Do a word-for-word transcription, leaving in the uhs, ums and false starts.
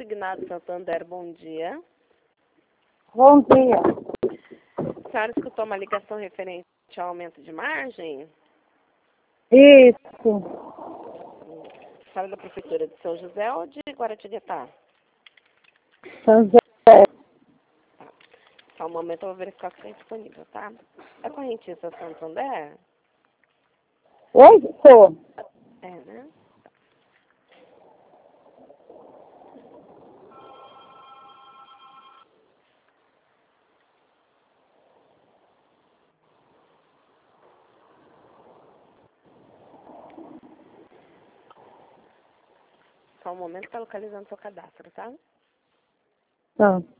Consignado Santander, bom dia. Bom dia. A senhora escutou uma ligação referente ao aumento de margem? Isso. A senhora é da Prefeitura de São José ou de Guaratinguetá? São José. Tá. Só um momento, eu vou verificar se está disponível, tá? É correntista Santander? Oi, sou. É, né? Só um momento, está localizando seu cadastro, tá? Tá.